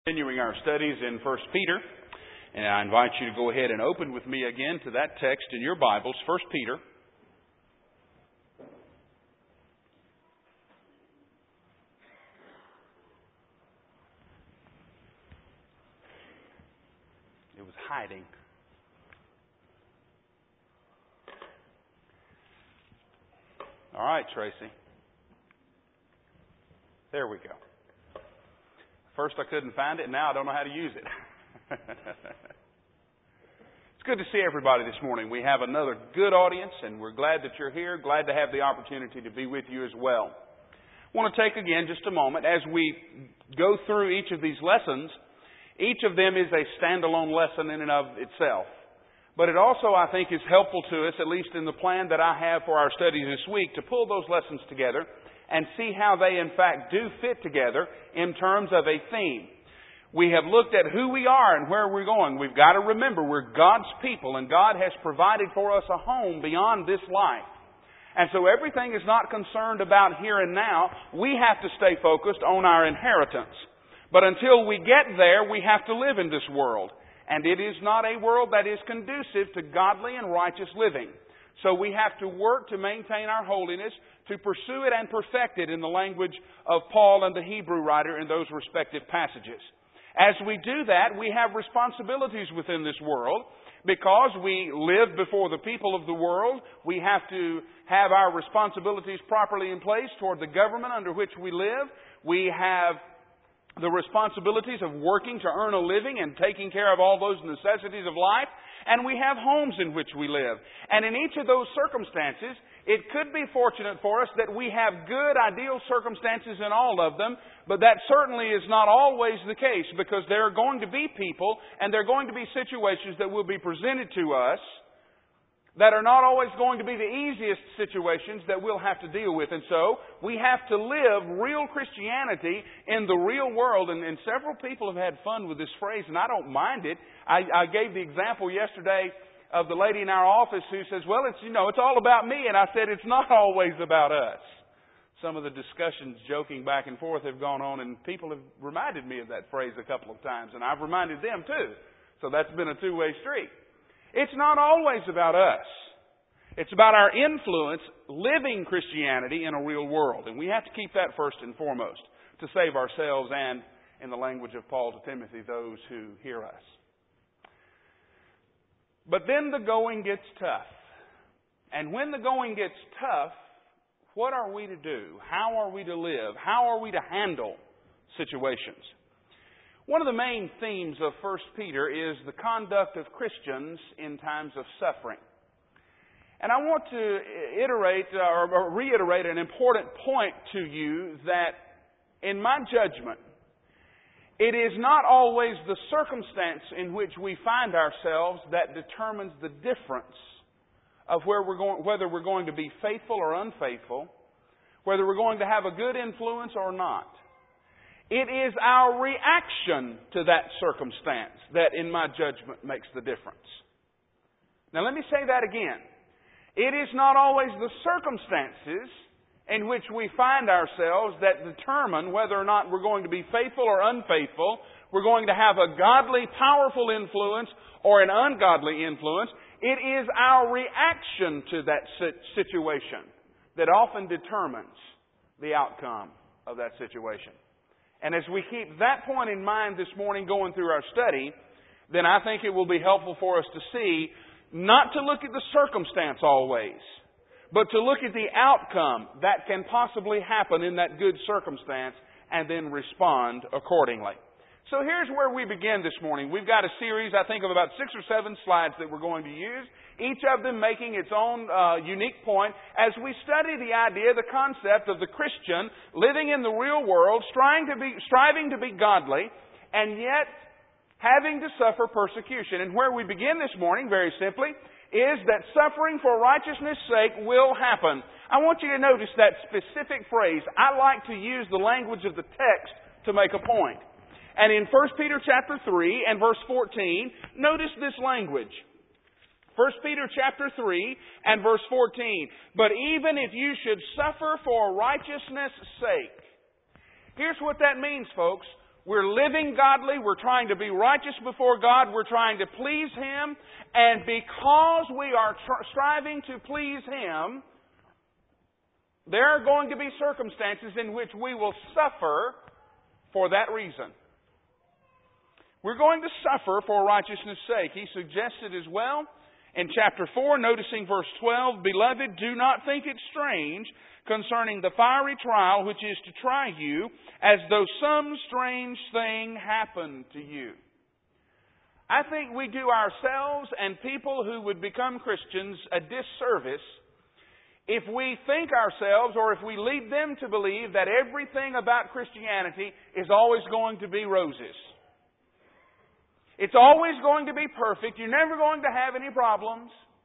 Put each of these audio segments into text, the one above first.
Continuing our studies in 1 Peter, and I invite you to go ahead and open with me again to that text in your Bibles, 1 Peter. It was hiding. All right, Tracy. There we go. First I couldn't find it, now I don't know how to use it. It's good to see everybody this morning. We have another good audience, and we're glad that you're here, glad to have the opportunity to be with you as well. I want to take again just a moment as we go through each of these lessons. Each of them is a standalone lesson in and of itself. But it also, I think, is helpful to us, at least in the plan that I have for our studies this week, to pull those lessons together and see how they, in fact, do fit together in terms of a theme. We have looked at who we are and where we're going. We've got to remember we're God's people, and God has provided for us a home beyond this life. And so everything is not concerned about here and now. We have to stay focused on our inheritance. But until we get there, we have to live in this world. And it is not a world that is conducive to godly and righteous living. So we have to work to maintain our holiness, to pursue it and perfect it in the language of Paul and the Hebrew writer in those respective passages. As we do that, we have responsibilities within this world because we live before the people of the world. We have to have our responsibilities properly in place toward the government under which we live. We have the responsibilities of working to earn a living and taking care of all those necessities of life. And we have homes in which we live. And in each of those circumstances, it could be fortunate for us that we have good, ideal circumstances in all of them, but that certainly is not always the case, because there are going to be people and there are going to be situations that will be presented to us that are not always going to be the easiest situations that we'll have to deal with. And so we have to live real Christianity in the real world. And several people have had fun with this phrase, and I don't mind it. I gave the example yesterday of the lady in our office who says, well, it's all about me. And I said, it's not always about us. Some of the discussions joking back and forth have gone on, and people have reminded me of that phrase a couple of times, and I've reminded them too. So that's been a two-way street. It's not always about us. It's about our influence living Christianity in a real world. And we have to keep that first and foremost to save ourselves and, in the language of Paul to Timothy, those who hear us. But then the going gets tough. And when the going gets tough, what are we to do? How are we to live? How are we to handle situations? One of the main themes of 1 Peter is the conduct of Christians in times of suffering. And I want to reiterate an important point to you that, in my judgment, it is not always the circumstance in which we find ourselves that determines the difference of whether we're going to be faithful or unfaithful, whether we're going to have a good influence or not. It is our reaction to that circumstance that, in my judgment, makes the difference. Now, let me say that again. It is not always the circumstances in which we find ourselves that determine whether or not we're going to be faithful or unfaithful, we're going to have a godly, powerful influence or an ungodly influence. It is our reaction to that situation that often determines the outcome of that situation. And as we keep that point in mind this morning going through our study, then I think it will be helpful for us to see not to look at the circumstance always, but to look at the outcome that can possibly happen in that good circumstance and then respond accordingly. So here's where we begin this morning. We've got a series, I think, of about 6 or 7 slides that we're going to use, each of them making its own unique point as we study the idea, the concept of the Christian living in the real world, striving to be godly, and yet having to suffer persecution. And where we begin this morning, very simply, is that suffering for righteousness' sake will happen. I want you to notice that specific phrase. I like to use the language of the text to make a point. And in 1 Peter chapter 3 and verse 14, notice this language. 1 Peter chapter 3 and verse 14. But even if you should suffer for righteousness' sake. Here's what that means, folks. We're living godly. We're trying to be righteous before God. We're trying to please Him. And because we are striving to please Him, there are going to be circumstances in which we will suffer for that reason. We're going to suffer for righteousness' sake. He suggested as well in chapter 4, noticing verse 12, Beloved, do not think it strange concerning the fiery trial which is to try you, as though some strange thing happened to you. I think we do ourselves and people who would become Christians a disservice if we think ourselves, or if we lead them to believe, that everything about Christianity is always going to be roses. It's always going to be perfect. You're never going to have any problems.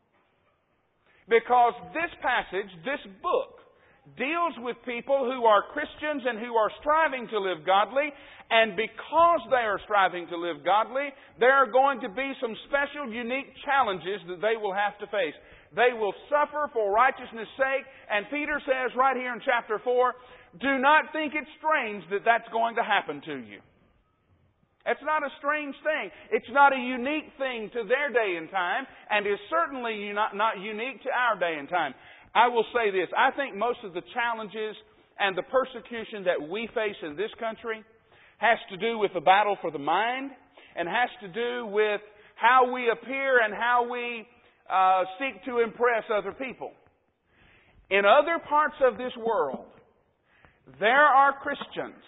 Because this passage, this book, deals with people who are Christians and who are striving to live godly. And because they are striving to live godly, there are going to be some special, unique challenges that they will have to face. They will suffer for righteousness' sake. And Peter says right here in chapter 4, do not think it strange that that's going to happen to you. It's not a strange thing. It's not a unique thing to their day and time, and is certainly not unique to our day and time. I will say this. I think most of the challenges and the persecution that we face in this country has to do with the battle for the mind, and has to do with how we appear and how we seek to impress other people. In other parts of this world, there are Christians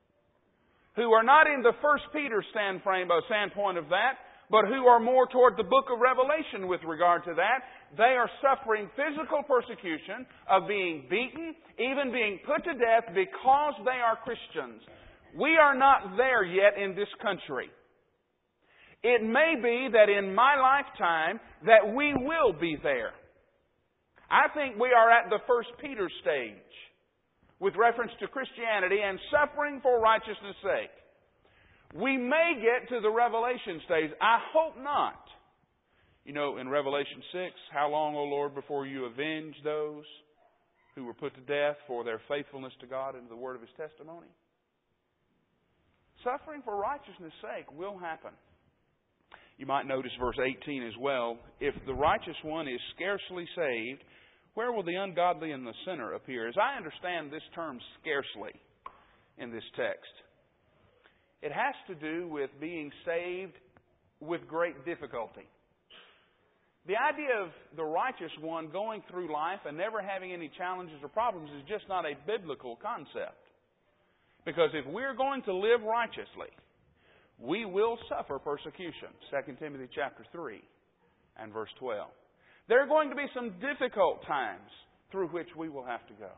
who are not in the First Peter standpoint of that, but who are more toward the book of Revelation with regard to that. They are suffering physical persecution of being beaten, even being put to death because they are Christians. We are not there yet in this country. It may be that in my lifetime that we will be there. I think we are at the First Peter stage with reference to Christianity and suffering for righteousness' sake. We may get to the Revelation stage. I hope not. You know, in Revelation 6, how long, O Lord, before you avenge those who were put to death for their faithfulness to God and to the word of His testimony? Suffering for righteousness' sake will happen. You might notice verse 18 as well. If the righteous one is scarcely saved, where will the ungodly and the sinner appear? As I understand this term scarcely in this text, it has to do with being saved with great difficulty. The idea of the righteous one going through life and never having any challenges or problems is just not a biblical concept. Because if we're going to live righteously, we will suffer persecution. 2 Timothy chapter 3 and verse 12. There are going to be some difficult times through which we will have to go.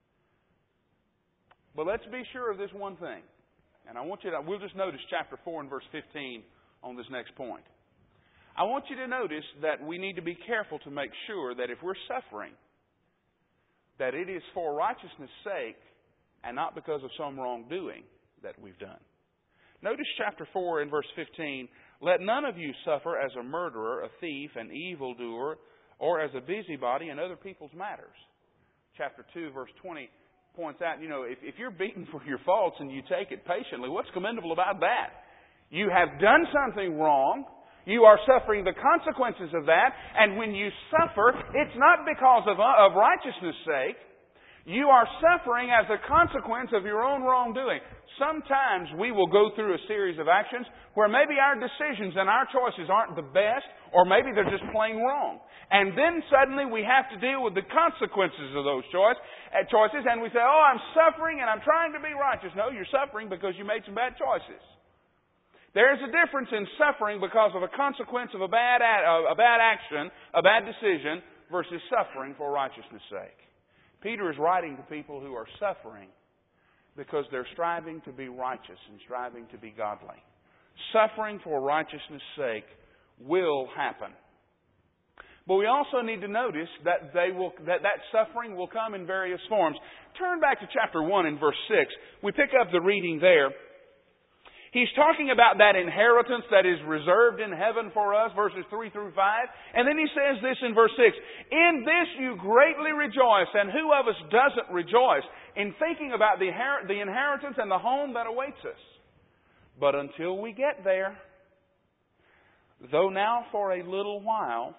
But let's be sure of this one thing. And we'll just notice chapter 4 and verse 15 on this next point. I want you to notice that we need to be careful to make sure that if we're suffering, that it is for righteousness' sake and not because of some wrongdoing that we've done. Notice chapter 4 and verse 15. Let none of you suffer as a murderer, a thief, an evildoer, or as a busybody in other people's matters. Chapter 2, verse 20 points out, if you're beaten for your faults and you take it patiently, what's commendable about that? You have done something wrong. You are suffering the consequences of that. And when you suffer, it's not because of righteousness' sake. You are suffering as a consequence of your own wrongdoing. Sometimes we will go through a series of actions where maybe our decisions and our choices aren't the best, or maybe they're just plain wrong. And then suddenly we have to deal with the consequences of those choices, and we say, oh, I'm suffering and I'm trying to be righteous. No, you're suffering because you made some bad choices. There's a difference in suffering because of a consequence of a bad action, a bad decision, versus suffering for righteousness' sake. Peter is writing to people who are suffering because they're striving to be righteous and striving to be godly. Suffering for righteousness' sake will happen. But we also need to notice that that suffering will come in various forms. Turn back to chapter 1 and verse 6. We pick up the reading there. He's talking about that inheritance that is reserved in heaven for us, verses 3 through 5. And then he says this in verse 6. In this you greatly rejoice, and who of us doesn't rejoice in thinking about the inheritance and the home that awaits us? But until we get there, though now for a little while,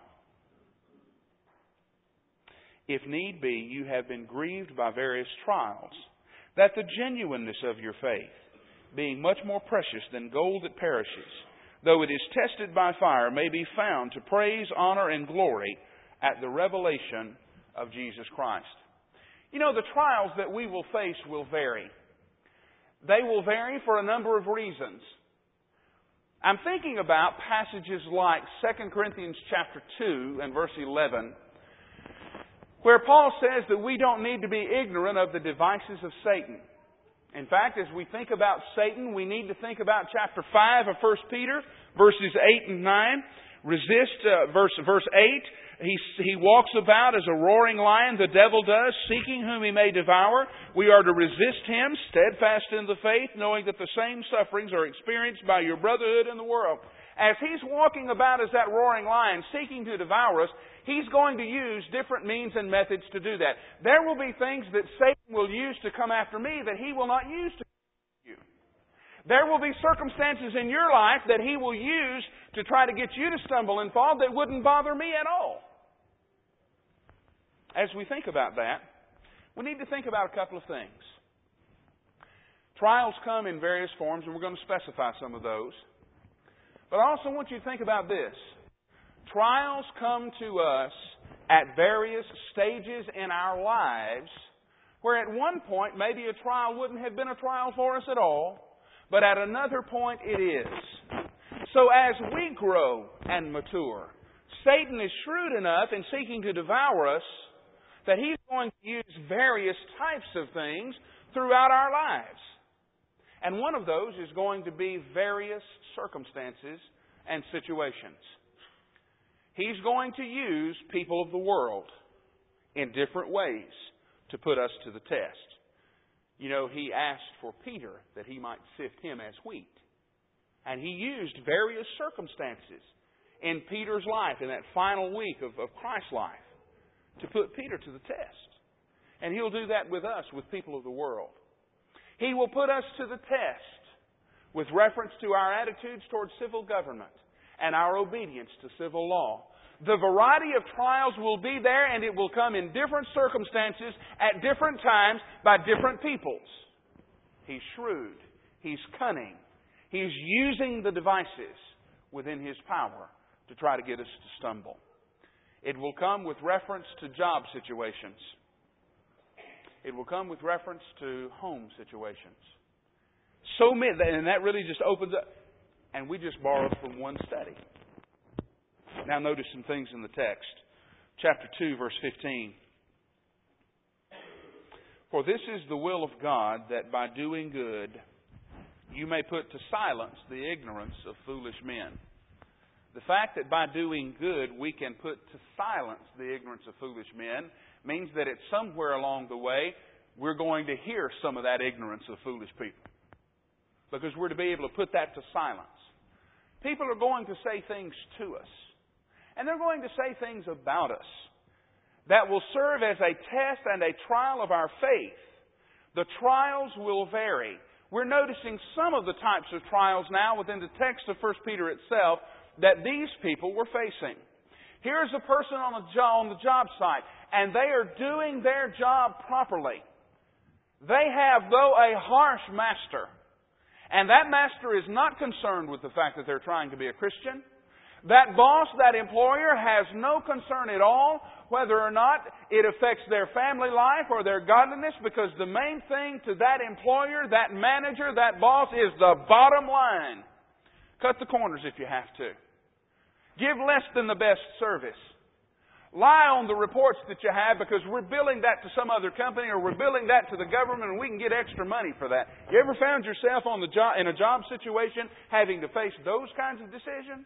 if need be, you have been grieved by various trials, that the genuineness of your faith, being much more precious than gold that perishes, though it is tested by fire, may be found to praise, honor, and glory at the revelation of Jesus Christ. You know, the trials that we will face will vary. They will vary for a number of reasons. I'm thinking about passages like 2 Corinthians chapter 2 and verse 11, where Paul says that we don't need to be ignorant of the devices of Satan. In fact, as we think about Satan, we need to think about chapter 5 of 1 Peter, verses 8 and 9. Verse 8, he walks about as a roaring lion, the devil does, seeking whom he may devour. We are to resist him, steadfast in the faith, knowing that the same sufferings are experienced by your brotherhood in the world. As he's walking about as that roaring lion, seeking to devour us, he's going to use different means and methods to do that. There will be things that Satan will use to come after me that he will not use to come after you. There will be circumstances in your life that he will use to try to get you to stumble and fall that wouldn't bother me at all. As we think about that, we need to think about a couple of things. Trials come in various forms, and we're going to specify some of those. But I also want you to think about this. Trials come to us at various stages in our lives where at one point maybe a trial wouldn't have been a trial for us at all, but at another point it is. So as we grow and mature, Satan is shrewd enough in seeking to devour us that he's going to use various types of things throughout our lives. And one of those is going to be various circumstances and situations. He's going to use people of the world in different ways to put us to the test. You know, he asked for Peter that he might sift him as wheat. And he used various circumstances in Peter's life, in that final week of Christ's life, to put Peter to the test. And he'll do that with us, with people of the world. He will put us to the test with reference to our attitudes towards civil government and our obedience to civil law. The variety of trials will be there, and it will come in different circumstances at different times by different peoples. He's shrewd. He's cunning. He's using the devices within his power to try to get us to stumble. It will come with reference to job situations. It will come with reference to home situations. So many, and that really just opens up. And we just borrowed from one study. Now notice some things in the text. Chapter 2, verse 15. For this is the will of God, that by doing good you may put to silence the ignorance of foolish men. The fact that by doing good we can put to silence the ignorance of foolish men means that it's somewhere along the way we're going to hear some of that ignorance of foolish people. Because we're to be able to put that to silence. People are going to say things to us. And they're going to say things about us that will serve as a test and a trial of our faith. The trials will vary. We're noticing some of the types of trials now within the text of 1 Peter itself that these people were facing. Here's a person on the job site, and they are doing their job properly. They have, though, a harsh master. And that master is not concerned with the fact that they're trying to be a Christian. That boss, that employer, has no concern at all whether or not it affects their family life or their godliness, because the main thing to that employer, that manager, that boss is the bottom line. Cut the corners if you have to. Give less than the best service. Lie on the reports that you have because we're billing that to some other company or we're billing that to the government and we can get extra money for that. You ever found yourself on the job in a job situation having to face those kinds of decisions?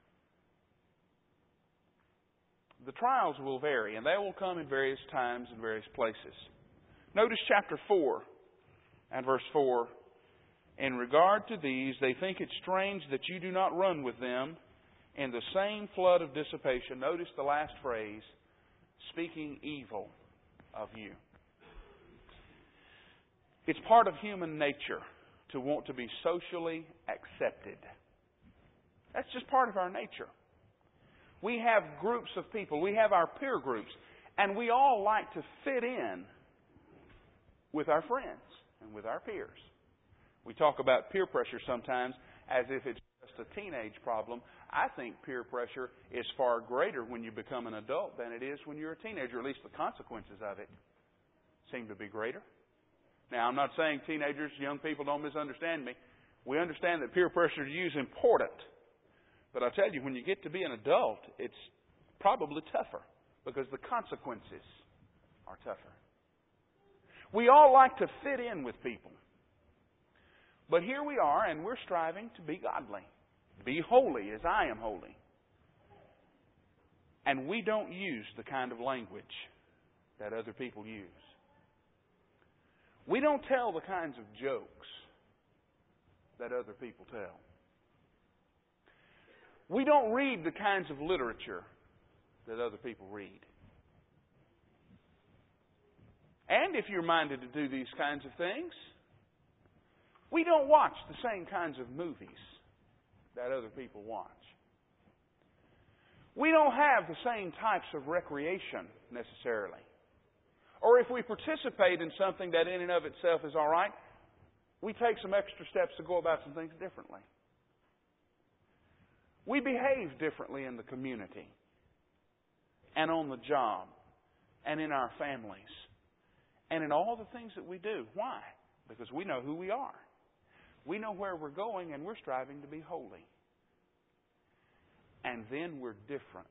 The trials will vary, and they will come in various times and various places. Notice chapter 4 and verse 4. In regard to these, they think it strange that you do not run with them in the same flood of dissipation. Notice the last phrase, speaking evil of you. It's part of human nature to want to be socially accepted. That's just part of our nature. We have groups of people. We have our peer groups. And we all like to fit in with our friends and with our peers. We talk about peer pressure sometimes as if it's just a teenage problem. I think peer pressure is far greater when you become an adult than it is when you're a teenager. At least the consequences of it seem to be greater. Now, I'm not saying teenagers, young people, don't misunderstand me. We understand that peer pressure to you is important. But I tell you, when you get to be an adult, it's probably tougher because the consequences are tougher. We all like to fit in with people. But here we are, and we're striving to be godly. Be holy as I am holy. And we don't use the kind of language that other people use. We don't tell the kinds of jokes that other people tell. We don't read the kinds of literature that other people read. And if you're minded to do these kinds of things, we don't watch the same kinds of movies that other people watch. We don't have the same types of recreation necessarily. Or if we participate in something that in and of itself is all right, we take some extra steps to go about some things differently. We behave differently in the community and on the job and in our families and in all the things that we do. Why? Because we know who we are. We know where we're going, and we're striving to be holy. And then we're different.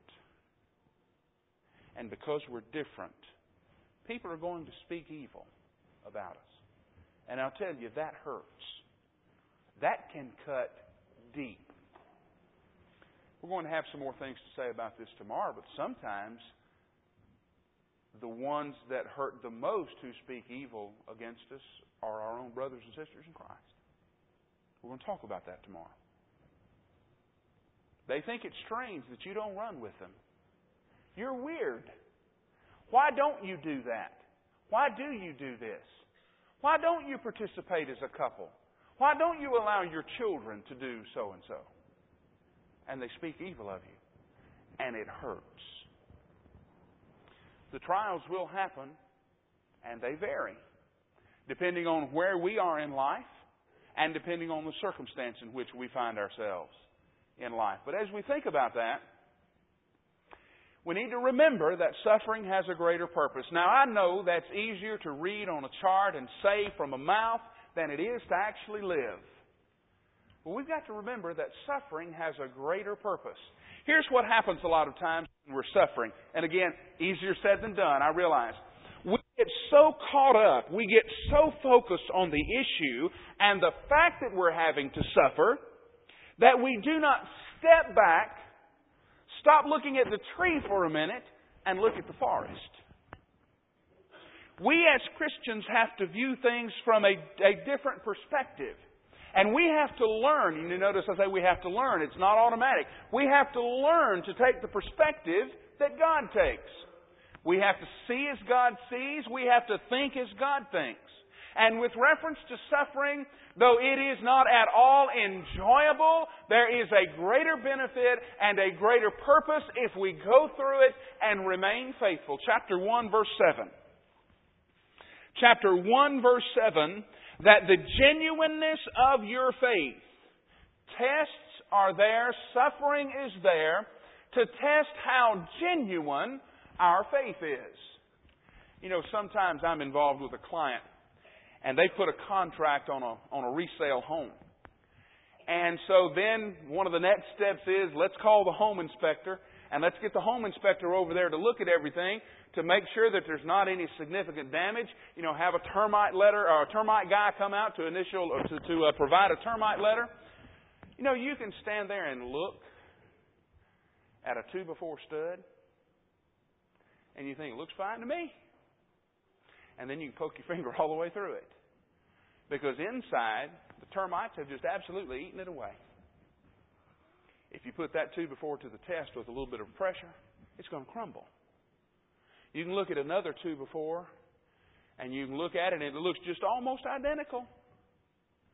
And because we're different, people are going to speak evil about us. And I'll tell you, that hurts. That can cut deep. We're going to have some more things to say about this tomorrow, but sometimes the ones that hurt the most who speak evil against us are our own brothers and sisters in Christ. We're going to talk about that tomorrow. They think it's strange that you don't run with them. You're weird. Why don't you do that? Why do you do this? Why don't you participate as a couple? Why don't you allow your children to do so and so? And they speak evil of you. And it hurts. The trials will happen, and they vary, depending on where we are in life and depending on the circumstance in which we find ourselves in life. But as we think about that, we need to remember that suffering has a greater purpose. Now, I know that's easier to read on a chart and say from a mouth than it is to actually live. But we've got to remember that suffering has a greater purpose. Here's what happens a lot of times when we're suffering. And again, easier said than done, I realize. We get so caught up, we get so focused on the issue and the fact that we're having to suffer that we do not step back, stop looking at the tree for a minute, and look at the forest. We as Christians have to view things from a different perspective. And we have to learn. You notice I say we have to learn. It's not automatic. We have to learn to take the perspective that God takes. We have to see as God sees. We have to think as God thinks. And with reference to suffering, though it is not at all enjoyable, there is a greater benefit and a greater purpose if we go through it and remain faithful. Chapter 1, verse 7. Chapter 1, verse 7, that the genuineness of your faith, tests are there, suffering is there, to test how genuine our faith is. You know, sometimes I'm involved with a client, and they put a contract on a resale home. And so then one of the next steps is, let's call the home inspector, and let's get the home inspector over there to look at everything to make sure that there's not any significant damage. You know, have a termite letter or a termite guy come out to provide a termite letter. You know, you can stand there and look at a 2x4 stud, and you think, it looks fine to me. And then you can poke your finger all the way through it. Because inside, the termites have just absolutely eaten it away. If you put that 2x4 to the test with a little bit of pressure, it's going to crumble. You can look at another 2x4, and you can look at it, and it looks just almost identical.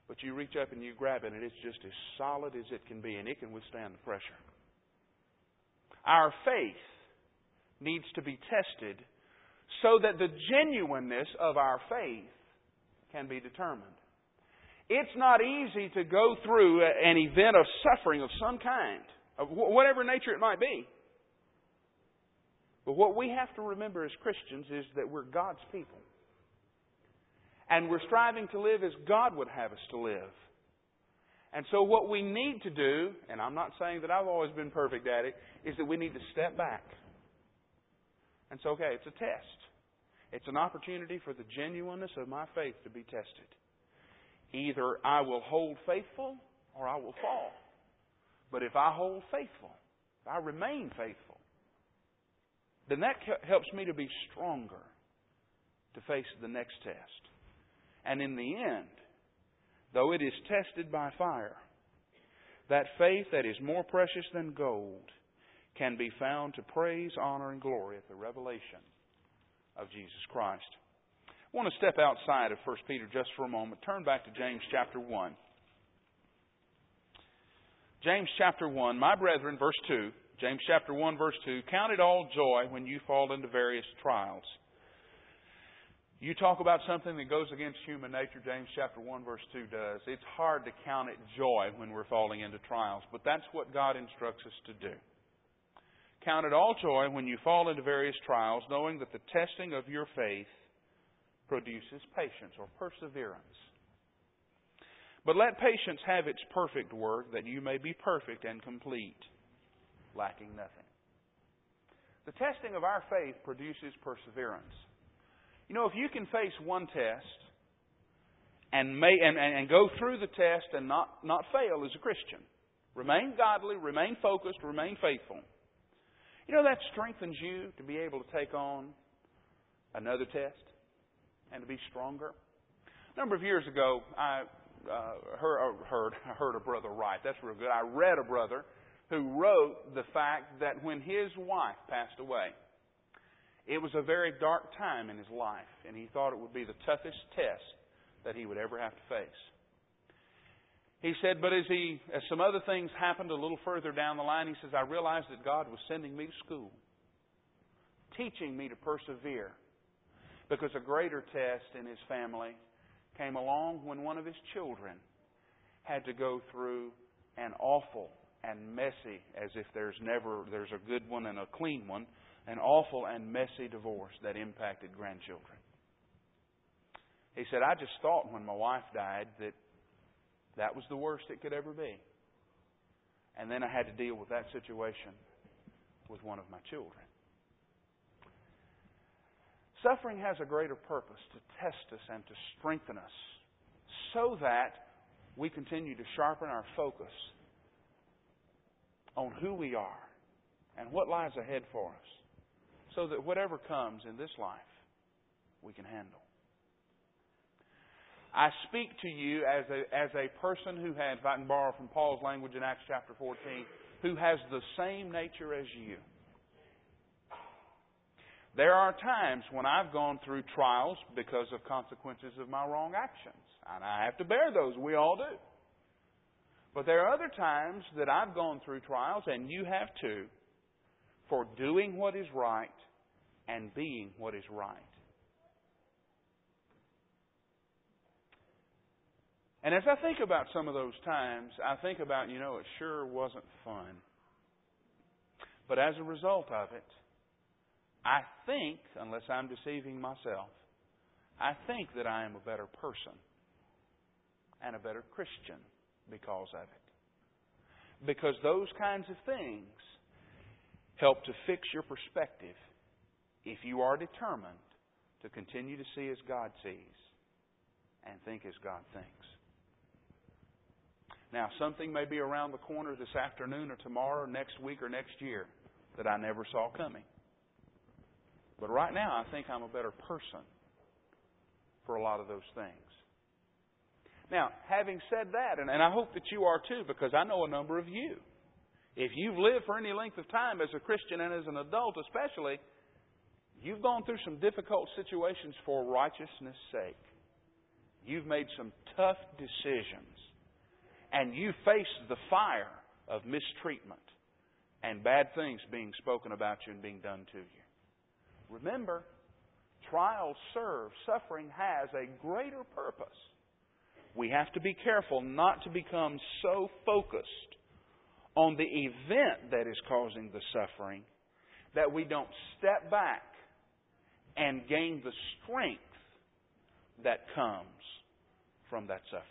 But you reach up and you grab it, and it's just as solid as it can be, and it can withstand the pressure. Our faith needs to be tested so that the genuineness of our faith can be determined. It's not easy to go through an event of suffering of some kind, of whatever nature it might be. But what we have to remember as Christians is that we're God's people. And we're striving to live as God would have us to live. And so what we need to do, and I'm not saying that I've always been perfect at it, is that we need to step back. And so, okay, it's a test. It's an opportunity for the genuineness of my faith to be tested. Either I will hold faithful or I will fall. But if I hold faithful, if I remain faithful, then that helps me to be stronger to face the next test. And in the end, though it is tested by fire, that faith that is more precious than gold can be found to praise, honor, and glory at the revelation of Jesus Christ. I want to step outside of 1 Peter just for a moment. Turn back to James chapter 1. James chapter 1, my brethren, verse 2. James chapter 1, verse 2. Count it all joy when you fall into various trials. You talk about something that goes against human nature, James chapter 1, verse 2 does. It's hard to count it joy when we're falling into trials, but that's what God instructs us to do. Count it all joy when you fall into various trials, knowing that the testing of your faith produces patience or perseverance. But let patience have its perfect work, that you may be perfect and complete, lacking nothing. The testing of our faith produces perseverance. You know, if you can face one test and go through the test and not fail as a Christian, remain godly, remain focused, remain faithful, you know that strengthens you to be able to take on another test and to be stronger. A number of years ago, I heard a brother write. That's real good. I read a brother who wrote the fact that when his wife passed away, it was a very dark time in his life, and he thought it would be the toughest test that he would ever have to face. He said, but as some other things happened a little further down the line, he says, I realized that God was sending me to school, teaching me to persevere, because a greater test in his family came along when one of his children had to go through an awful and messy, as if there's a good one and a clean one, an awful and messy divorce that impacted grandchildren. He said, I just thought when my wife died that was the worst it could ever be. And then I had to deal with that situation with one of my children. Suffering has a greater purpose, to test us and to strengthen us so that we continue to sharpen our focus on who we are and what lies ahead for us, so that whatever comes in this life, we can handle. I speak to you as a person who had, if I can borrow from Paul's language in Acts chapter 14, who has the same nature as you. There are times when I've gone through trials because of consequences of my wrong actions. And I have to bear those. We all do. But there are other times that I've gone through trials, and you have too, for doing what is right and being what is right. And as I think about some of those times, I think about, it sure wasn't fun. But as a result of it, I think, unless I'm deceiving myself, I think that I am a better person and a better Christian because of it. Because those kinds of things help to fix your perspective if you are determined to continue to see as God sees and think as God thinks. Now, something may be around the corner this afternoon or tomorrow or next week or next year that I never saw coming. But right now, I think I'm a better person for a lot of those things. Now, having said that, and I hope that you are too, because I know a number of you, if you've lived for any length of time as a Christian and as an adult especially, you've gone through some difficult situations for righteousness' sake. You've made some tough decisions. And you faced the fire of mistreatment and bad things being spoken about you and being done to you. Remember, trials serve, suffering has a greater purpose. We have to be careful not to become so focused on the event that is causing the suffering that we don't step back and gain the strength that comes from that suffering.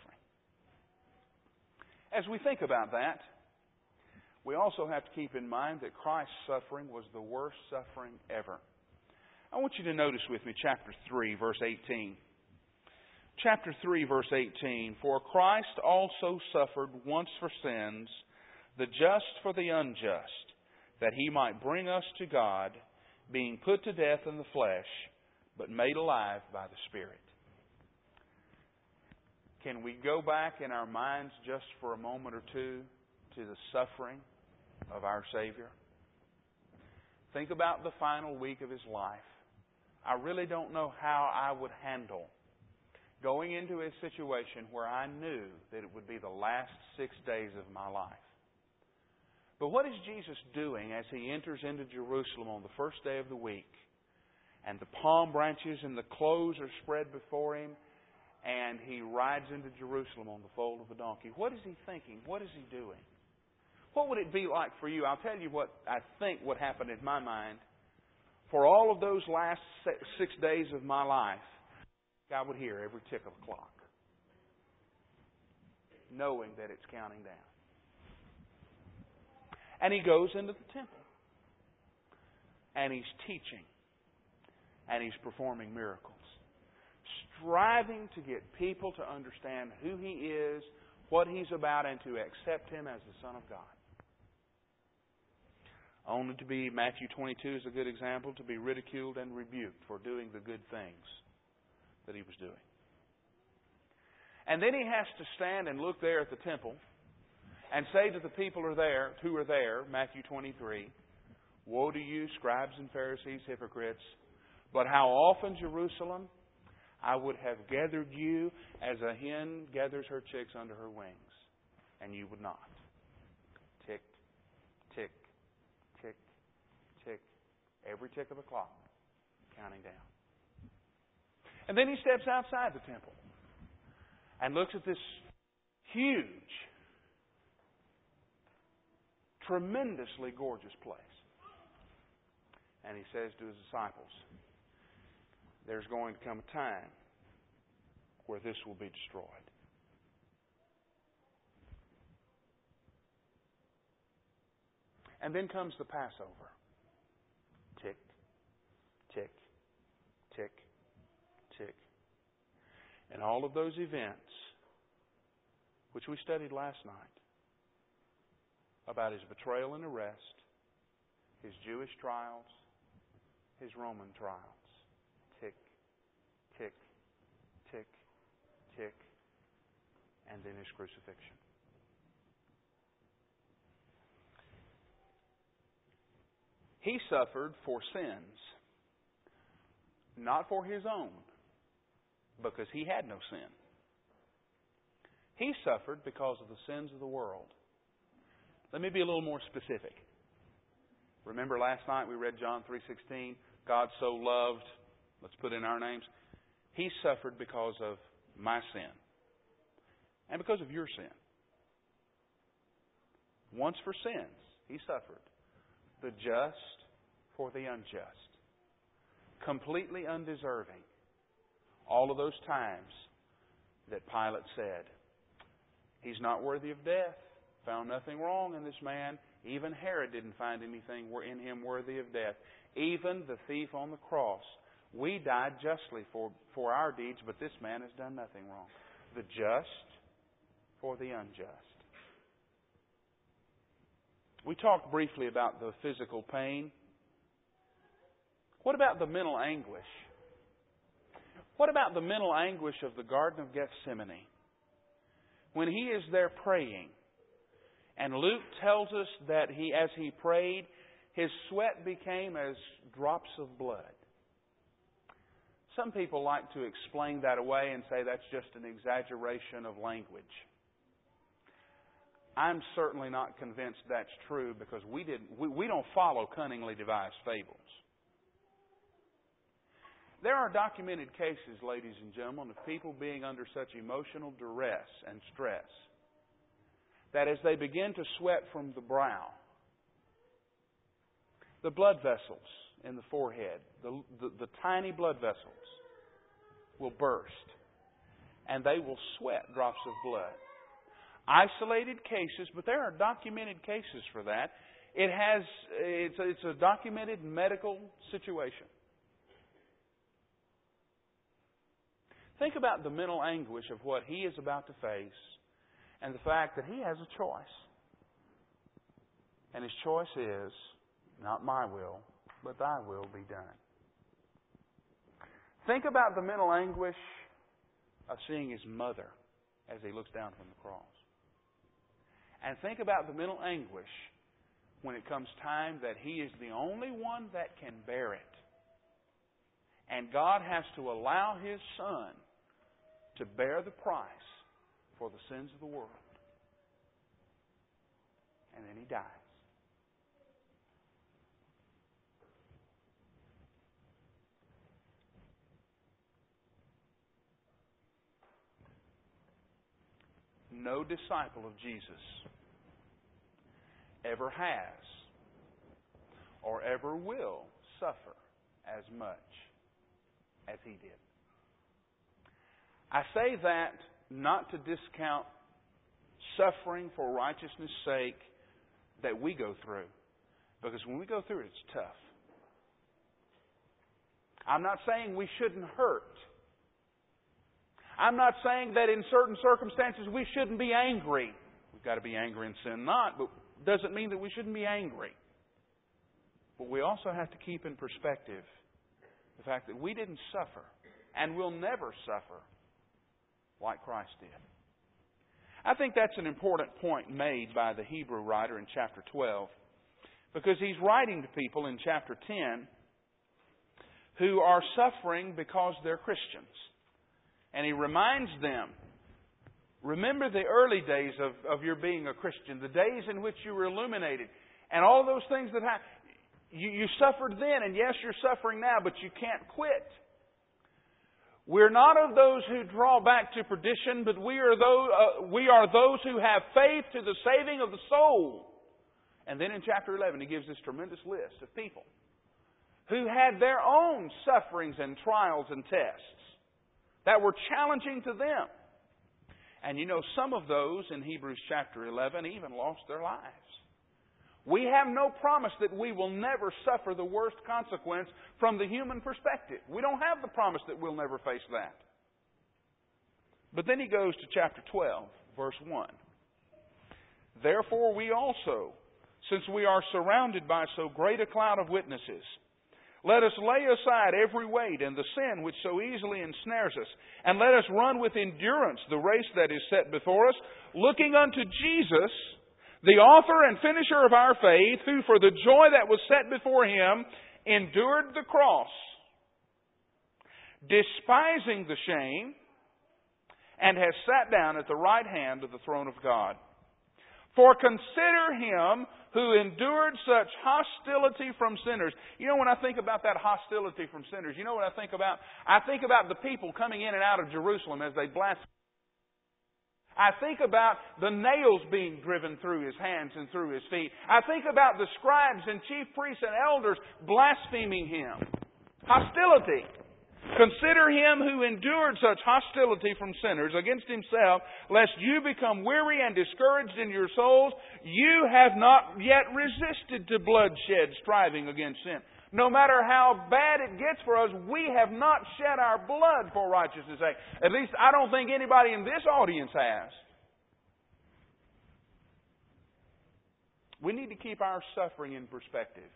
As we think about that, we also have to keep in mind that Christ's suffering was the worst suffering ever. I want you to notice with me chapter 3, verse 18. Chapter 3, verse 18. For Christ also suffered once for sins, the just for the unjust, that He might bring us to God, being put to death in the flesh, but made alive by the Spirit. Can we go back in our minds just for a moment or two to the suffering of our Savior? Think about the final week of His life. I really don't know how I would handle going into a situation where I knew that it would be the last 6 days of my life. But what is Jesus doing as He enters into Jerusalem on the first day of the week? And the palm branches and the clothes are spread before Him, and He rides into Jerusalem on the foal of a donkey. What is He thinking? What is He doing? What would it be like for you? I'll tell you what I think would happen in my mind. For all of those last 6 days of my life, I would hear every tick of a clock, knowing that it's counting down. And He goes into the temple, and He's teaching, and He's performing miracles, striving to get people to understand who He is, what He's about, and to accept Him as the Son of God. Only to be, Matthew 22 is a good example, to be ridiculed and rebuked for doing the good things that He was doing. And then He has to stand and look there at the temple and say to the people who are there, Matthew 23, Woe to you, scribes and Pharisees, hypocrites! But how often, Jerusalem, I would have gathered you as a hen gathers her chicks under her wings, and you would not. Tick, tick, tick, tick. Every tick of a clock, counting down. And then He steps outside the temple and looks at this huge, tremendously gorgeous place. And He says to His disciples, there's going to come a time where this will be destroyed. And then comes the Passover. Tick, tick, tick, tick. And all of those events, which we studied last night, about His betrayal and arrest, His Jewish trials, His Roman trials. Tick, tick, tick, tick, and then His crucifixion. He suffered for sins, not for His own, because He had no sin. He suffered because of the sins of the world. Let me be a little more specific. Remember last night we read John 3:16, God so loved, let's put in our names. He suffered because of my sin and because of your sin. Once for sins, He suffered. The just for the unjust. Completely undeserving. All of those times that Pilate said, He's not worthy of death. Found nothing wrong in this man. Even Herod didn't find anything in Him worthy of death. Even the thief on the cross. We died justly for our deeds, but this man has done nothing wrong. The just for the unjust. We talked briefly about the physical pain. What about the mental anguish? What about the mental anguish of the Garden of Gethsemane? When He is there praying, and Luke tells us that as He prayed, His sweat became as drops of blood. Some people like to explain that away and say that's just an exaggeration of language. I'm certainly not convinced that's true because we don't follow cunningly devised fables. There are documented cases, ladies and gentlemen, of people being under such emotional duress and stress that as they begin to sweat from the brow, the blood vessels in the forehead, the tiny blood vessels, will burst and they will sweat drops of blood. Isolated cases, but there are documented cases for that. It's a documented medical situation. Think about the mental anguish of what he is about to face and the fact that he has a choice. And his choice is, not my will, but thy will be done. Think about the mental anguish of seeing his mother as he looks down from the cross. And think about the mental anguish when it comes time that he is the only one that can bear it. And God has to allow His Son to bear the price for the sins of the world. And then He dies. No disciple of Jesus ever has or ever will suffer as much as He did. I say that not to discount suffering for righteousness' sake that we go through. Because when we go through it, it's tough. I'm not saying we shouldn't hurt. I'm not saying that in certain circumstances we shouldn't be angry. We've got to be angry and sin not, but doesn't mean that we shouldn't be angry. But we also have to keep in perspective the fact that we didn't suffer and will never suffer like Christ did. I think that's an important point made by the Hebrew writer in chapter 12, because he's writing to people in chapter 10 who are suffering because they're Christians. And he reminds them, remember the early days of your being a Christian, the days in which you were illuminated, and all those things that happened. You suffered then, and yes, you're suffering now, but you can't quit. We're not of those who draw back to perdition, but we are those who have faith to the saving of the soul. And then in chapter 11, he gives this tremendous list of people who had their own sufferings and trials and tests that were challenging to them. And you know, some of those in Hebrews chapter 11 even lost their lives. We have no promise that we will never suffer the worst consequence from the human perspective. We don't have the promise that we'll never face that. But then he goes to chapter 12, verse 1. Therefore we also, since we are surrounded by so great a cloud of witnesses, let us lay aside every weight and the sin which so easily ensnares us, and let us run with endurance the race that is set before us, looking unto Jesus, the author and finisher of our faith, who for the joy that was set before Him endured the cross, despising the shame, and has sat down at the right hand of the throne of God. For consider Him who endured such hostility from sinners. You know, when I think about that hostility from sinners, you know what I think about? I think about the people coming in and out of Jerusalem as they blaspheme. I think about the nails being driven through His hands and through His feet. I think about the scribes and chief priests and elders blaspheming Him. Hostility. Consider Him who endured such hostility from sinners against Himself, lest you become weary and discouraged in your souls. You have not yet resisted to bloodshed, striving against sin. No matter how bad it gets for us, we have not shed our blood for righteousness' sake. At least I don't think anybody in this audience has. We need to keep our suffering in perspective.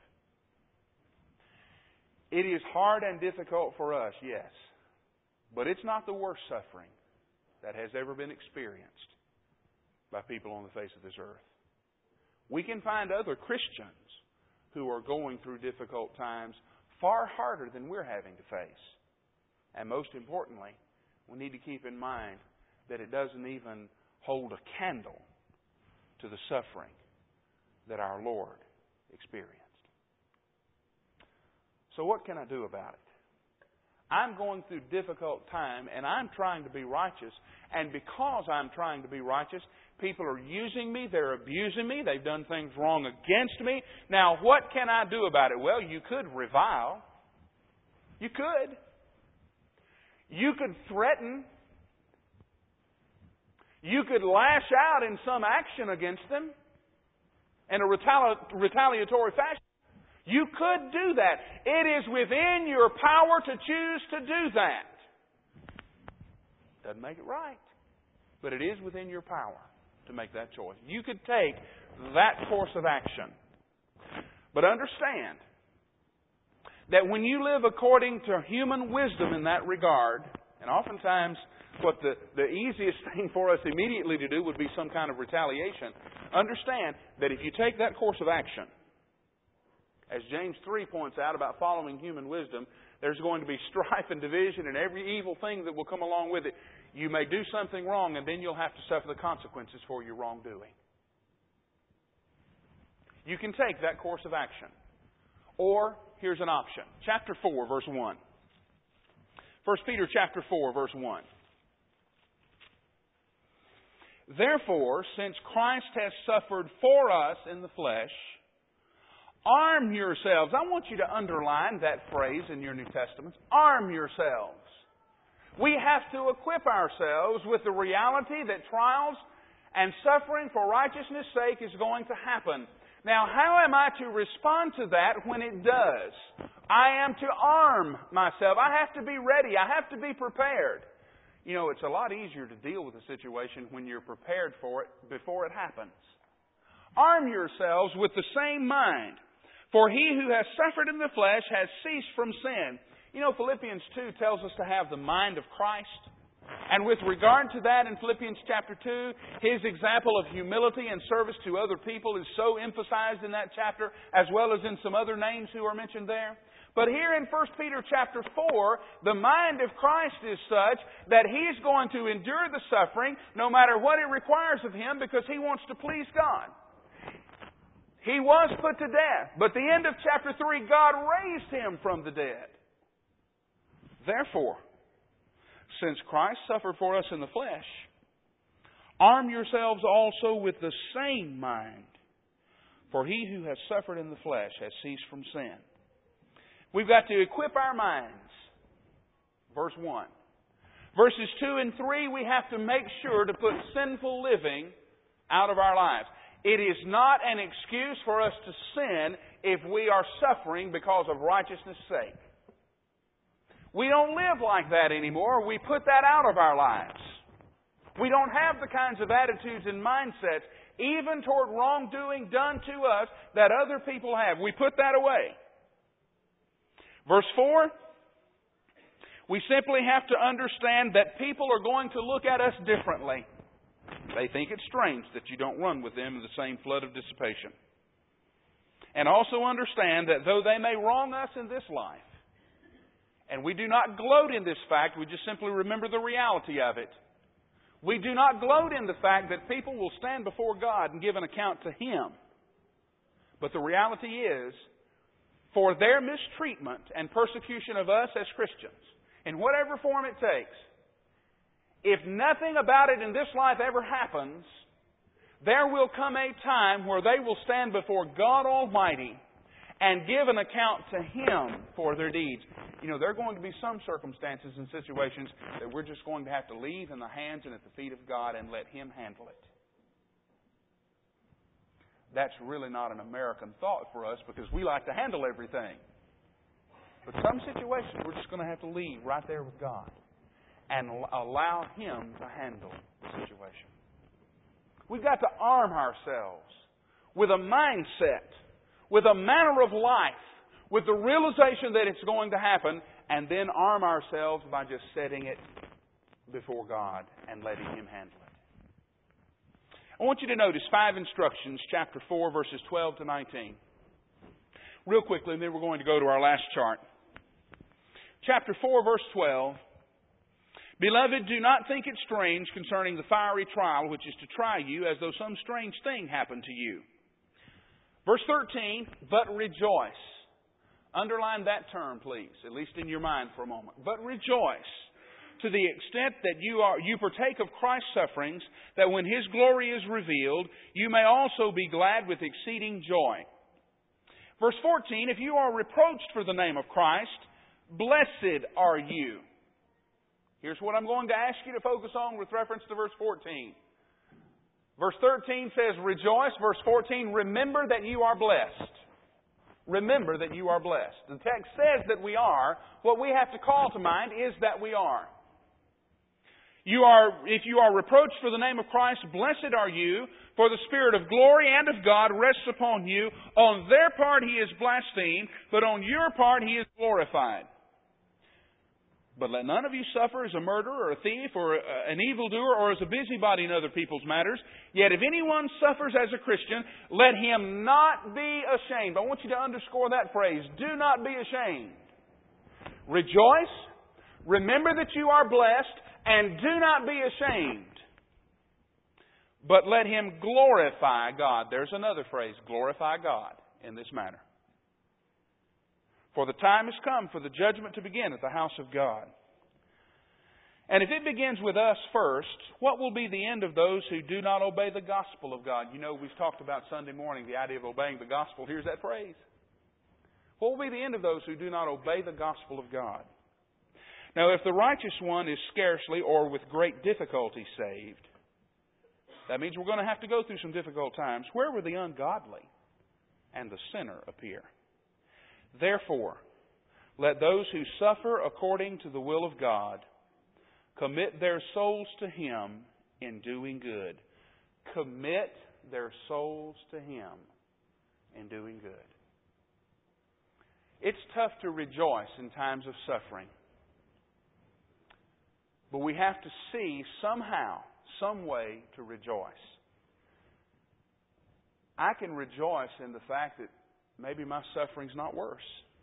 It is hard and difficult for us, yes. But it's not the worst suffering that has ever been experienced by people on the face of this earth. We can find other Christians who are going through difficult times far harder than we're having to face. And most importantly, we need to keep in mind that it doesn't even hold a candle to the suffering that our Lord experienced. So what can I do about it? I'm going through difficult time, and I'm trying to be righteous. And because I'm trying to be righteous, people are using me, they're abusing me, they've done things wrong against me. Now, what can I do about it? Well, you could revile. You could. You could threaten. You could lash out in some action against them in a retaliatory fashion. You could do that. It is within your power to choose to do that. Doesn't make it right. But it is within your power to make that choice. You could take that course of action. But understand that when you live according to human wisdom in that regard, and oftentimes what the easiest thing for us immediately to do would be some kind of retaliation, understand that if you take that course of action, as James 3 points out about following human wisdom, there's going to be strife and division and every evil thing that will come along with it. You may do something wrong, and then you'll have to suffer the consequences for your wrongdoing. You can take that course of action. Or, here's an option. Chapter 4, verse 1. 1 Peter chapter 4, verse 1. Therefore, since Christ has suffered for us in the flesh, arm yourselves. I want you to underline that phrase in your New Testaments. Arm yourselves. We have to equip ourselves with the reality that trials and suffering for righteousness' sake is going to happen. Now, how am I to respond to that when it does? I am to arm myself. I have to be ready. I have to be prepared. You know, it's a lot easier to deal with a situation when you're prepared for it before it happens. Arm yourselves with the same mind. For he who has suffered in the flesh has ceased from sin. You know, Philippians 2 tells us to have the mind of Christ. And with regard to that in Philippians chapter 2, his example of humility and service to other people is so emphasized in that chapter, as well as in some other names who are mentioned there. But here in 1 Peter chapter 4, the mind of Christ is such that he's going to endure the suffering no matter what it requires of him because he wants to please God. He was put to death. But the end of chapter 3, God raised him from the dead. Therefore, since Christ suffered for us in the flesh, arm yourselves also with the same mind. For he who has suffered in the flesh has ceased from sin. We've got to equip our minds. Verse 1. Verses 2 and 3, we have to make sure to put sinful living out of our lives. It is not an excuse for us to sin if we are suffering because of righteousness' sake. We don't live like that anymore. We put that out of our lives. We don't have the kinds of attitudes and mindsets, even toward wrongdoing done to us, that other people have. We put that away. Verse 4, we simply have to understand that people are going to look at us differently. They think it's strange that you don't run with them in the same flood of dissipation. And also understand that though they may wrong us in this life, and we do not gloat in this fact, we just simply remember the reality of it. We do not gloat in the fact that people will stand before God and give an account to Him. But the reality is, for their mistreatment and persecution of us as Christians, in whatever form it takes, if nothing about it in this life ever happens, there will come a time where they will stand before God Almighty and give an account to Him for their deeds. You know, there are going to be some circumstances and situations that we're just going to have to leave in the hands and at the feet of God and let Him handle it. That's really not an American thought for us because we like to handle everything. But some situations we're just going to have to leave right there with God and allow Him to handle the situation. We've got to arm ourselves with a mindset, with a manner of life, with the realization that it's going to happen, and then arm ourselves by just setting it before God and letting Him handle it. I want you to notice 5 instructions, chapter 4, verses 12 to 19. Real quickly, and then we're going to go to our last chart. chapter 4, verse 12. Beloved, do not think it strange concerning the fiery trial which is to try you, as though some strange thing happened to you. Verse 13, but rejoice. Underline that term, please, at least in your mind for a moment. But rejoice, to the extent that you partake of Christ's sufferings, that when His glory is revealed, you may also be glad with exceeding joy. Verse 14, if you are reproached for the name of Christ, blessed are you. Here's what I'm going to ask you to focus on with reference to verse 14. Verse 13 says, rejoice. Verse 14, remember that you are blessed. Remember that you are blessed. The text says that we are. What we have to call to mind is that we are. If you are reproached for the name of Christ, blessed are you, for the Spirit of glory and of God rests upon you. On their part He is blasphemed, but on your part He is glorified. But let none of you suffer as a murderer or a thief or an evildoer or as a busybody in other people's matters. Yet if anyone suffers as a Christian, let him not be ashamed. I want you to underscore that phrase. Do not be ashamed. Rejoice. Remember that you are blessed. And do not be ashamed. But let him glorify God. There's another phrase. Glorify God in this matter. For the time has come for the judgment to begin at the house of God. And if it begins with us first, what will be the end of those who do not obey the gospel of God? You know, we've talked about Sunday morning, the idea of obeying the gospel. Here's that phrase. What will be the end of those who do not obey the gospel of God? Now, if the righteous one is scarcely or with great difficulty saved, that means we're going to have to go through some difficult times. Where will the ungodly and the sinner appear? Therefore, let those who suffer according to the will of God commit their souls to Him in doing good. Commit their souls to Him in doing good. It's tough to rejoice in times of suffering. But we have to see somehow, some way to rejoice. I can rejoice in the fact that maybe my suffering's not worse.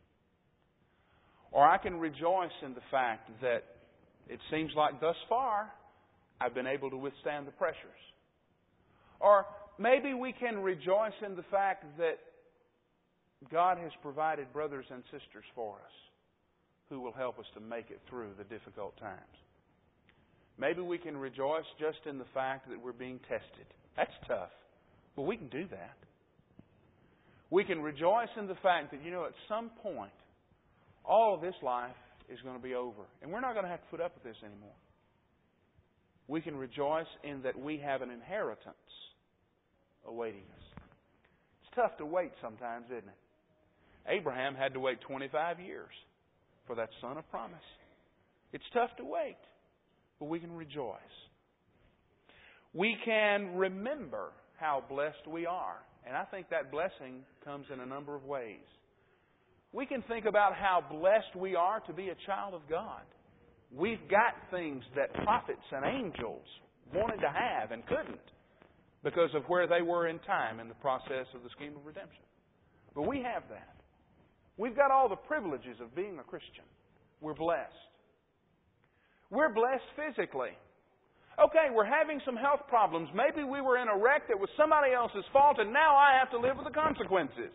Or I can rejoice in the fact that it seems like thus far I've been able to withstand the pressures. Or maybe we can rejoice in the fact that God has provided brothers and sisters for us who will help us to make it through the difficult times. Maybe we can rejoice just in the fact that we're being tested. That's tough, but we can do that. We can rejoice in the fact that, at some point, all of this life is going to be over. And we're not going to have to put up with this anymore. We can rejoice in that we have an inheritance awaiting us. It's tough to wait sometimes, isn't it? Abraham had to wait 25 years for that son of promise. It's tough to wait, but we can rejoice. We can remember how blessed we are. And I think that blessing comes in a number of ways. We can think about how blessed we are to be a child of God. We've got things that prophets and angels wanted to have and couldn't because of where they were in time in the process of the scheme of redemption. But we have that. We've got all the privileges of being a Christian. We're blessed. We're blessed physically. Okay, we're having some health problems. Maybe we were in a wreck that was somebody else's fault and now I have to live with the consequences.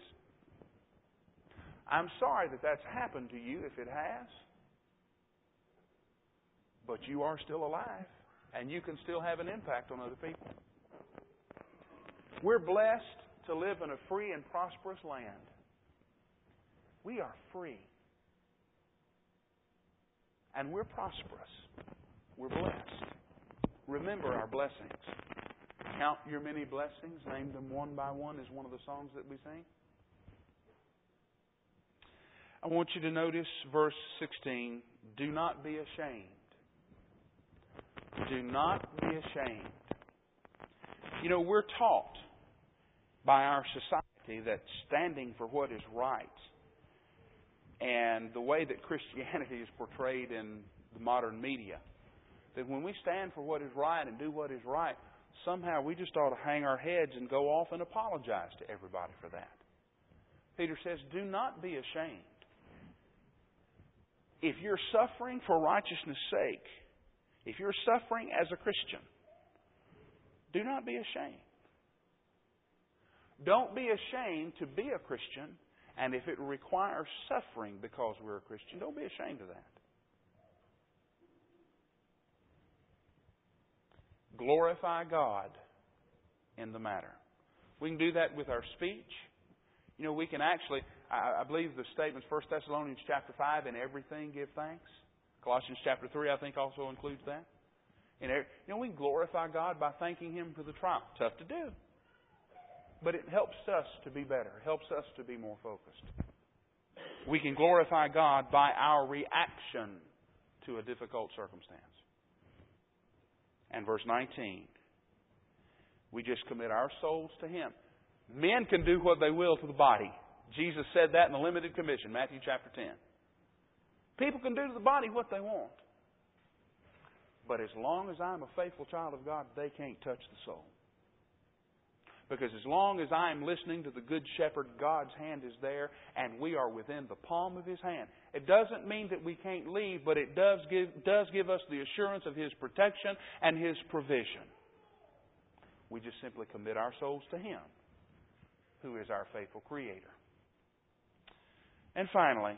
I'm sorry that that's happened to you if it has. But you are still alive and you can still have an impact on other people. We're blessed to live in a free and prosperous land. We are free. And we're prosperous. We're blessed. Remember our blessings. Count your many blessings. Name them one by one is one of the songs that we sing. I want you to notice verse 16. Do not be ashamed. Do not be ashamed. We're taught by our society that standing for what is right and the way that Christianity is portrayed in the modern media, that when we stand for what is right and do what is right, somehow we just ought to hang our heads and go off and apologize to everybody for that. Peter says, do not be ashamed. if you're suffering for righteousness' sake, if you're suffering as a Christian, do not be ashamed. Don't be ashamed to be a Christian, and if it requires suffering because we're a Christian, don't be ashamed of that. Glorify God in the matter. We can do that with our speech. You know, we can actually, I believe the statement's 1 Thessalonians chapter 5, in everything give thanks. Colossians chapter 3, I think, also includes that. We can glorify God by thanking Him for the trial. Tough to do. But it helps us to be better. It helps us to be more focused. We can glorify God by our reaction to a difficult circumstance. And verse 19, we just commit our souls to Him. Men can do what they will to the body. Jesus said that in the limited commission, Matthew chapter 10. People can do to the body what they want. But as long as I'm a faithful child of God, they can't touch the soul. Because as long as I'm listening to the Good Shepherd, God's hand is there and we are within the palm of His hand. It doesn't mean that we can't leave, but it does give us the assurance of His protection and His provision. We just simply commit our souls to Him, who is our faithful Creator. And finally,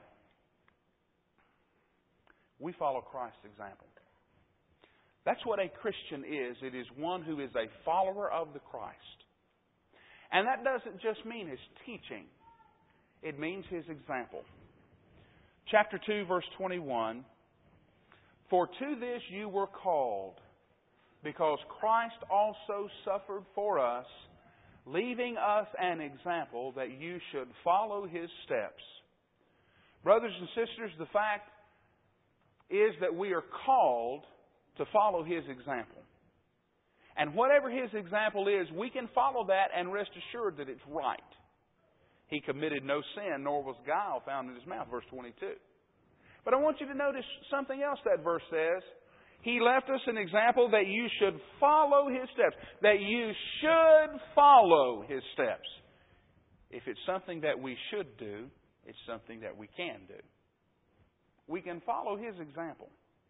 we follow Christ's example. That's what a Christian is. It is one who is a follower of the Christ. And that doesn't just mean His teaching. It means His example. Chapter 2, verse 21. For to this you were called, because Christ also suffered for us, leaving us an example that you should follow His steps. Brothers and sisters, the fact is that we are called to follow His example. And whatever His example is, we can follow that and rest assured that it's right. He committed no sin, nor was guile found in His mouth, verse 22. But I want you to notice something else that verse says. He left us an example that you should follow His steps. That you should follow His steps. If it's something that we should do, it's something that we can do. We can follow His example.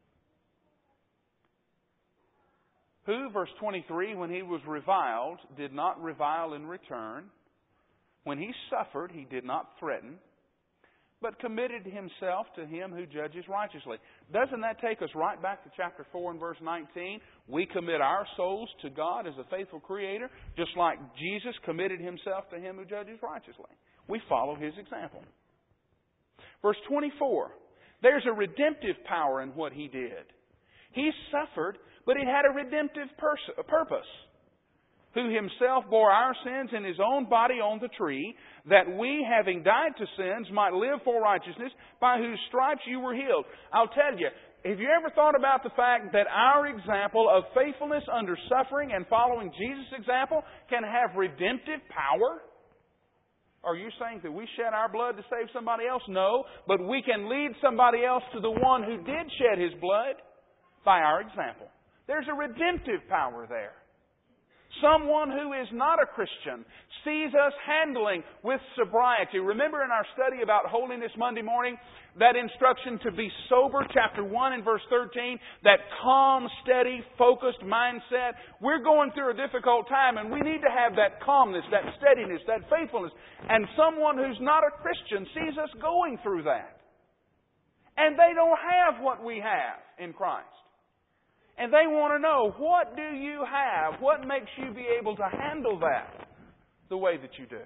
Who, verse 23, when He was reviled, did not revile in return. When He suffered, He did not threaten, but committed Himself to Him who judges righteously. Doesn't that take us right back to chapter 4 and verse 19? We commit our souls to God as a faithful Creator, just like Jesus committed Himself to Him who judges righteously. We follow His example. Verse 24. There's a redemptive power in what He did. He suffered, but it had a redemptive purpose. Who Himself bore our sins in His own body on the tree, that we, having died to sins, might live for righteousness, by whose stripes you were healed. I'll tell you, have you ever thought about the fact that our example of faithfulness under suffering and following Jesus' example can have redemptive power? Are you saying that we shed our blood to save somebody else? No, but we can lead somebody else to the one who did shed His blood by our example. There's a redemptive power there. Someone who is not a Christian sees us handling with sobriety. Remember in our study about holiness Monday morning, that instruction to be sober, chapter 1 and verse 13, that calm, steady, focused mindset. We're going through a difficult time and we need to have that calmness, that steadiness, that faithfulness. And someone who's not a Christian sees us going through that. And they don't have what we have in Christ. And they want to know, what do you have? What makes you be able to handle that the way that you do?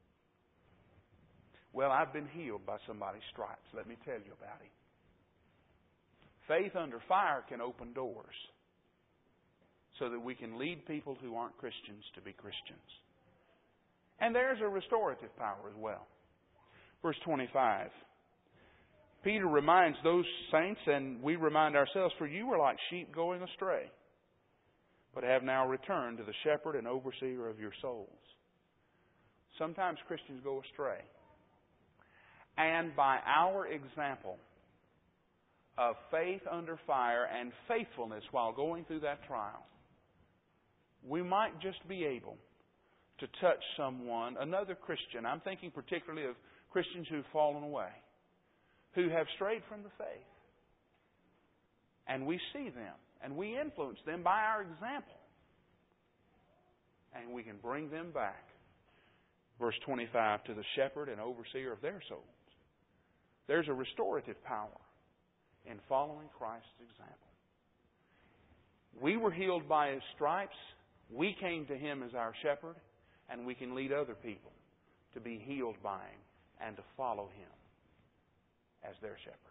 Well, I've been healed by somebody's stripes. Let me tell you about it. Faith under fire can open doors so that we can lead people who aren't Christians to be Christians. And there's a restorative power as well. Verse 25. Peter reminds those saints, and we remind ourselves, for you were like sheep going astray, but have now returned to the shepherd and overseer of your souls. Sometimes Christians go astray. And by our example of faith under fire and faithfulness while going through that trial, we might just be able to touch someone, another Christian. I'm thinking particularly of Christians who've fallen away, who have strayed from the faith. and we see them, and we influence them by our example. And we can bring them back. Verse 25, to the shepherd and overseer of their souls. There's a restorative power in following Christ's example. We were healed by His stripes. We came to Him as our shepherd, and we can lead other people to be healed by Him and to follow Him as their shepherd.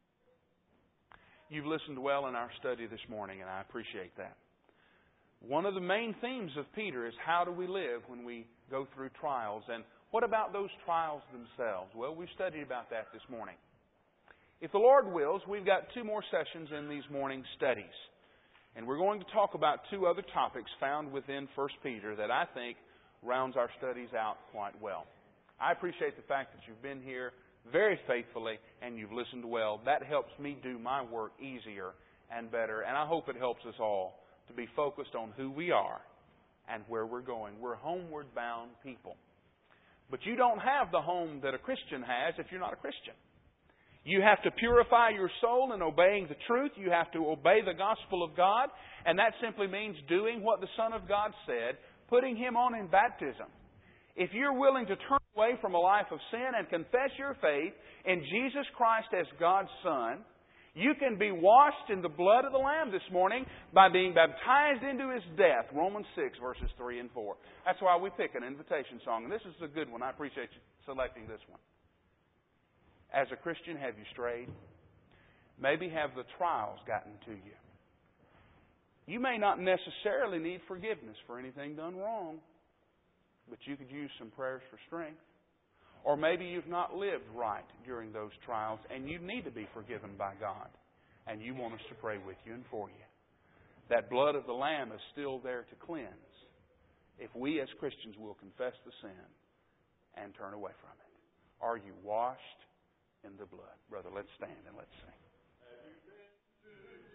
You've listened well in our study this morning, and I appreciate that. One of the main themes of Peter is how do we live when we go through trials, and what about those trials themselves? Well, we've studied about that this morning. If the Lord wills, we've got 2 more sessions in these morning studies. And we're going to talk about 2 other topics found within 1 Peter that I think rounds our studies out quite well. I appreciate the fact that you've been here very faithfully and you've listened well. That helps me do my work easier and better, and I hope it helps us all to be focused on who we are and where we're going. We're homeward bound people. But you don't have the home that a Christian has if you're not a Christian. You have to purify your soul in obeying the truth. You have to obey the gospel of God. And that simply means doing what the Son of God said, putting Him on in baptism. If you're willing to turn away from a life of sin and confess your faith in Jesus Christ as God's Son, you can be washed in the blood of the Lamb this morning by being baptized into His death. Romans 6, verses 3 and 4. That's why we pick an invitation song. And this is a good one. I appreciate you selecting this one. As a Christian, have you strayed? Maybe have the trials gotten to you? You may not necessarily need forgiveness for anything done wrong, but you could use some prayers for strength. Or maybe you've not lived right during those trials and you need to be forgiven by God. And you want us to pray with you and for you. That blood of the Lamb is still there to cleanse if we as Christians will confess the sin and turn away from it. Are you washed in the blood? Brother, let's stand and let's sing.